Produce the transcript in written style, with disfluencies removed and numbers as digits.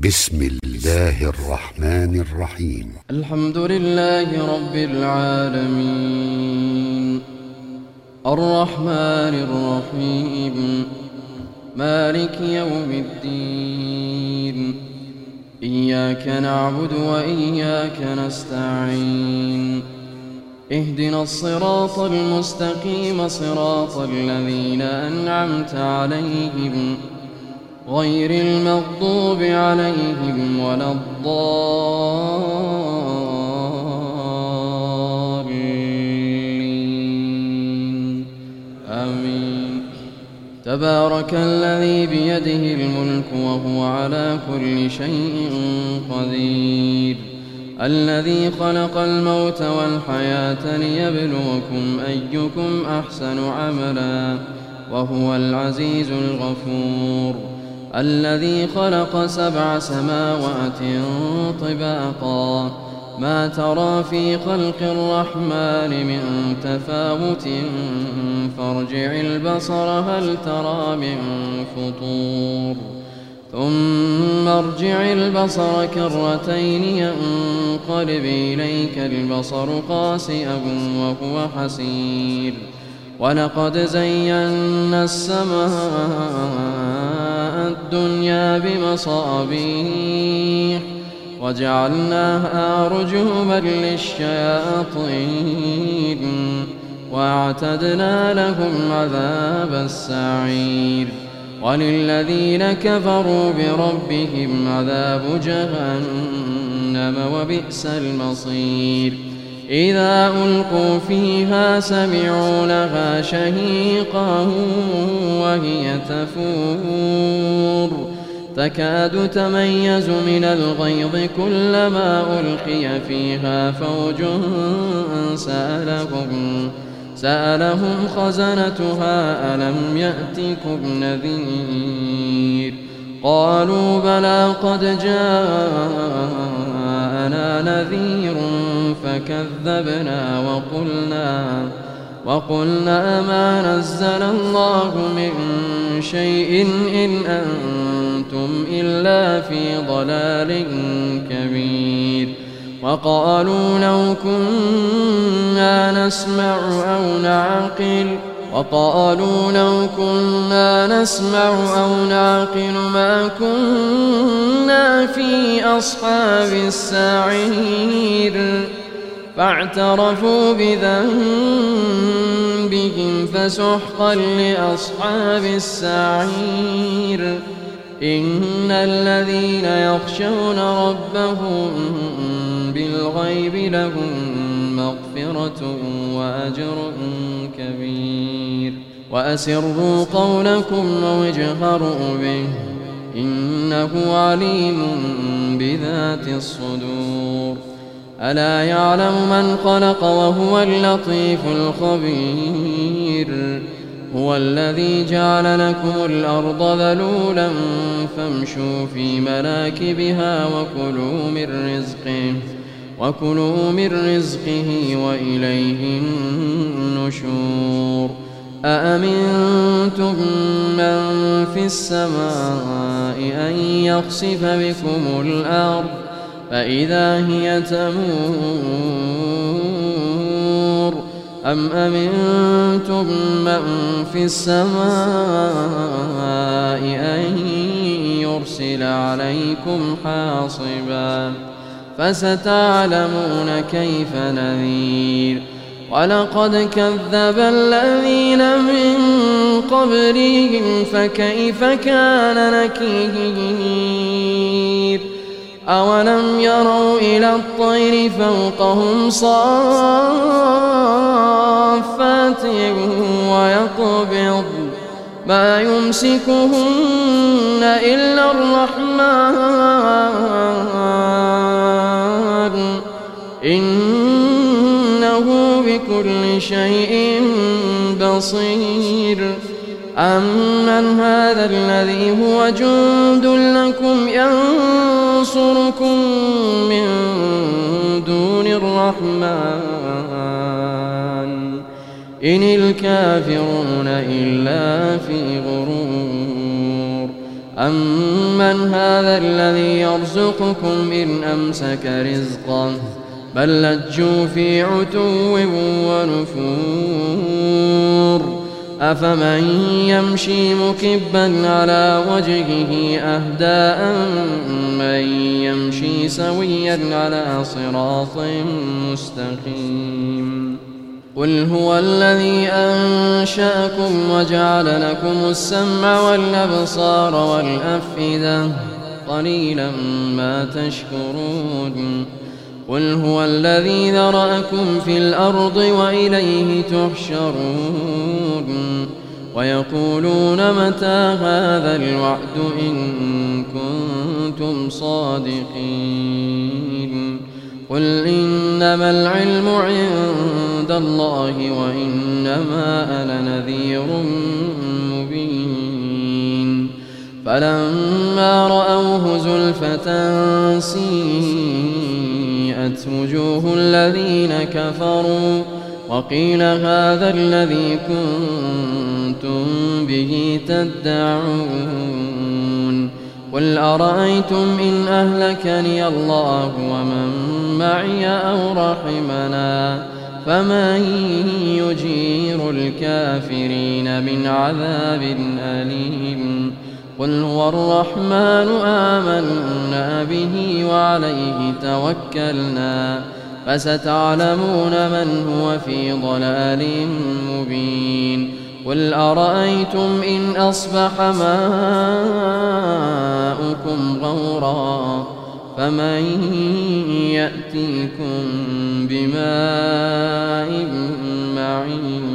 بسم الله الرحمن الرحيم. الحمد لله رب العالمين، الرحمن الرحيم، مالك يوم الدين. إياك نعبد وإياك نستعين. اهدنا الصراط المستقيم، صراط الذين أنعمت عليهم غير المغضوب عليهم ولا الضالين. آمين. تبارك الذي بيده الملك وهو على كل شيء قدير، الذي خلق الموت والحياة ليبلوكم أيكم أحسن عملا وهو العزيز الغفور، الذي خلق 7 سماوات طباقا، ما ترى في خلق الرحمن من تفاوت فارجع البصر هل ترى من فطور، ثم ارجع البصر كرتين ينقلب إليك البصر خاسئا وهو حسير. ولقد زينا السماء الدنيا بمصابيح وجعلناها رجوما للشياطين واعتدنا لهم عذاب السعير. وللذين كفروا بربهم عذاب جهنم وبئس المصير. إذا ألقوا فيها سمعوا لها شهيقا وهي تفور تكاد تميز من الغيظ كلما ألقي فيها فوج سألهم خزنتها ألم يأتكم نذير؟ قالوا بلى قد جاءنا نذير فكذبنا وقلنا ما نزل الله من شيء إن أنتم إلا في ضلال كبير. وقالوا لو كنا نسمع أو نعقل ما كنا في أصحاب السعير. فاعترفوا بذنبهم فسحقا لأصحاب السعير. إن الذين يخشون ربهم بالغيب لهم مغفرة وأجر كبير. وأسروا قولكم أو اجهروا به إنه عليم بذات الصدور. ألا يعلم من خلق وهو اللطيف الخبير. هو الذي جعل لكم الأرض ذلولا فامشوا في مناكبها وكلوا من رزقه وإليه النشور. أأمنتم من في السماء أن يخسف بكم الأرض فإذا هي تمور أم أمنتم من في السماء أن يرسل عليكم حاصبا فستعلمون كيف نذير. ولقد كذب الذين من قبلهم فكيف كان نكير. أولم يروا إلى الطير فوقهم صافات ويقبض ما يمسكهن إلا الرحمن إنه بكل شيء بصير. أمن هذا الذي هو جند لكم ينصركم من دون الرحمن إن الكافرون إلا في غرور. أمن هذا الذي يرزقكم إن أمسك رزقه بل لجوا في عتو ونفور أفمن يمشي مكبا على وجهه أهدى أمن يمشي سويا على صراط مستقيم قل هو الذي أنشأكم وجعل لكم السمع والأبصار والأفئدة قليلا ما تشكرون قل هو الذي ذرأكم في الأرض وإليه تحشرون ويقولون متى هذا الوعد إن كنتم صادقين قل إنما العلم عند الله وإنما أنا نذير مبين فلما رأوه زلفة سيئت وجوه الذين كفروا وقيل هذا الذي كنتم به تدعون قل أرأيتم إن أهلكني الله ومن معي أو رحمنا فمن يجير الكافرين من عذاب أليم قل هو الرحمن آمنا به وعليه توكلنا فستعلمون من هو في ضلال مبين قل أرأيتم إن أصبح ماؤكم غورا فمن يأتيكم بماء معين